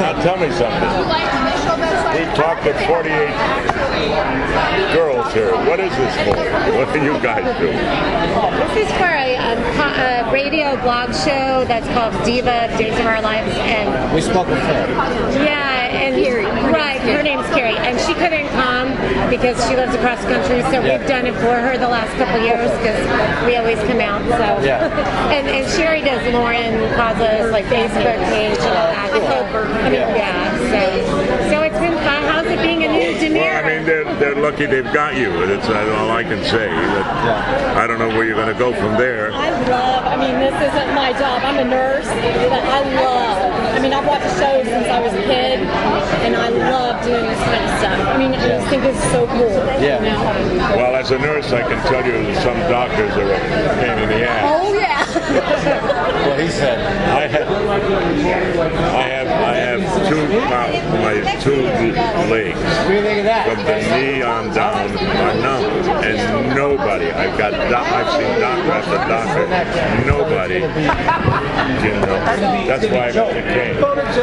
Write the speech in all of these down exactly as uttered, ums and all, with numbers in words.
Now tell me something. We talked to forty-eight girls here. What is this for? What do you guys do? This is for a, a, a radio blog show that's called Diva Days of Our Lives, and we spoke with her. Yeah, and Carrie, right, her name's Carrie, and she couldn't come because she lives across the country. So yeah. we've done it for her the last couple of years because we always come out. So yeah. and and Sherry does Lauren Causa's like Facebook page and all that. So, I mean, yeah. yeah so so it's been fun. How's it being a new Demira? Well, I mean, they're they're lucky they've got you. That's all I can say. But I don't know where you're going to go from there. I love. I mean, this isn't my job. I'm a nurse, but I love. I mean, I've watched shows since I was a kid, and I love doing this kind of stuff. I mean, I just think it's so cool. Yeah. You know? Well, as a nurse, I can tell you that some doctors are a pain in the ass. Oh yeah. What he said. I have, I have, I have two, my, my two legs. What do you think of that? From the knee on down are numb, and nobody. I've got, I've seen doctor after doctor. Nobody can help. That's why I got the cane.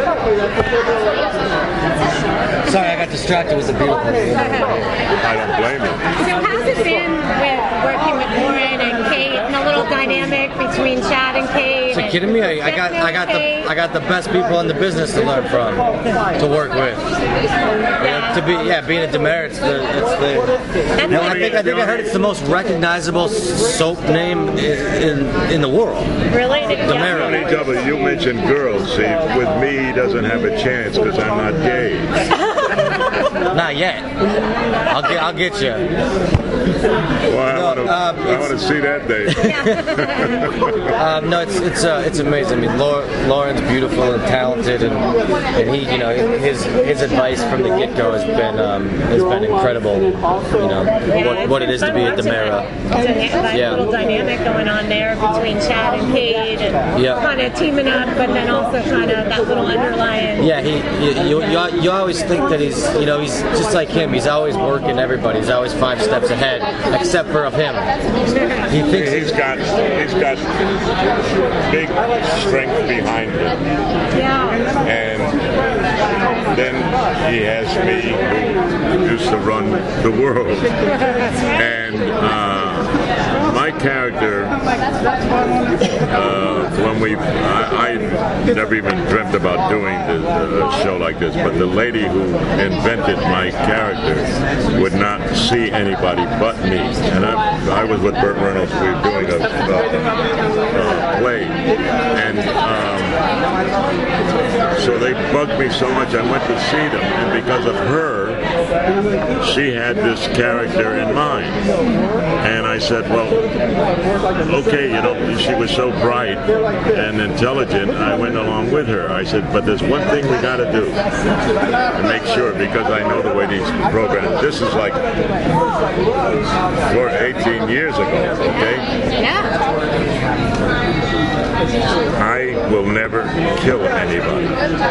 Sorry, I got distracted with the beautiful. I don't blame you. So how's it been with working with Lauren and Kate, and the little dynamic between Chad and Kate? Are you kidding me? I, I got, I got the, I got the best people in the business to learn from, to work with. Yeah, to be, yeah, being a Demira, it's the, it's the. You know, I think, I think I heard it's the most recognizable soap name in in, in the world. Really? Demira. Tony W, you mentioned girls. See, with me, he doesn't have a chance because I'm not gay. Not yet. I'll get, I'll get you. Well, I want to, uh, I want to see that day. um, no, it's it's uh, it's amazing. I mean, Lauren's beautiful and talented, and and he, you know, his his advice from the get go has been um, has been incredible. You know, what what it is to be a Demira. Yeah, little dynamic going on there between Chad and Kate, and yeah. kind of teaming up, but then also kind of that little underlying. Yeah, he you, you you always think that he's, you know, he's just like him. He's always working everybody. He's always five steps ahead, except for of him. He thinks he's got he's got big strength behind him. Yeah. And then he has me, who used to run the world. And uh, my character, uh, when we, I, I never even dreamt about doing the, a show like this, but the lady who invented my character would not see anybody but me. And I, I was with Burt Reynolds, we were doing a, a, a play. And um, so they bugged me so much, I went to see them. And because of her, she had this character in mind. And I said, well, okay, you know, she was so bright and intelligent, I went along with her. I said, but there's one thing we got to do to make sure, because I know the way these programs, this is like for eighteen years ago, okay? Yeah. I will never kill anybody.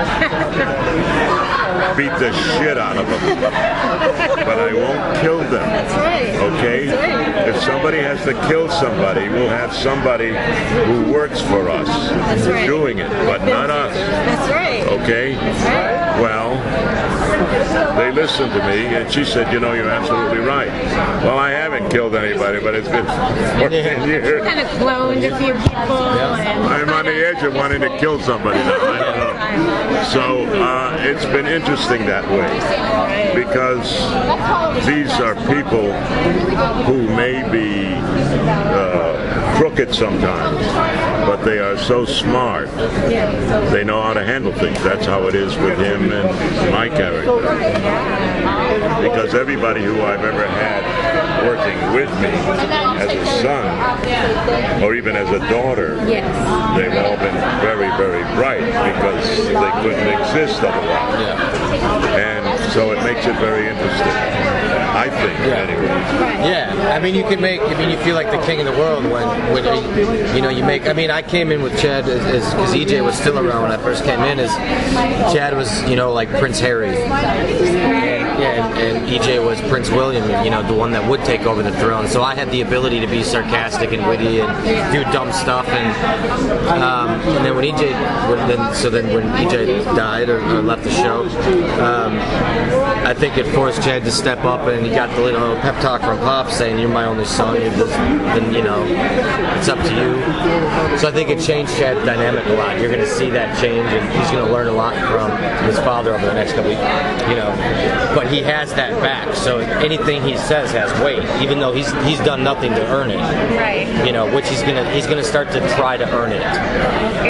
Beat the shit out of them. But I won't kill them. That's right. Okay? That's right. If somebody has to kill somebody, we'll have somebody who works for us That's right. doing it, but not us. That's right. Okay? That's right. Well, they listened to me, and she said, you know, you're absolutely right. Well, I haven't killed anybody, but it's been fourteen years. Kind of cloned a few people. And I'm on the edge of wanting to kill somebody now. I don't know. So uh, it's been interesting that way, because these are people who may be uh, crooked sometimes, but they are so smart. They know how to handle things. That's how it is with him and my character. Because everybody who I've ever had working with me as a son or even as a daughter, they've all been very, very bright because they couldn't exist otherwise. And so it makes it very interesting. I think, yeah. anyway. Yeah, I mean, you can make. I mean, you feel like the king of the world when, when you, you know, you make. I mean, I came in with Chad as because E J was still around when I first came in. As Chad was, you know, like Prince Harry. And, Yeah, and, and E J was Prince William, you know, the one that would take over the throne. So I had the ability to be sarcastic and witty and do dumb stuff. And um, and then when E J, when, then, so then when E J died or, or left the show, um, I think it forced Chad to step up, and he got the little pep talk from Pop saying, "You're my only son. You're just, then you know, it's up to you." So I think it changed Chad's dynamic a lot. You're going to see that change, and he's going to learn a lot from his father over the next couple of years, you know. But he has that back, so anything he says has weight, even though he's he's done nothing to earn it. Right. You know, which he's gonna he's gonna start to try to earn it.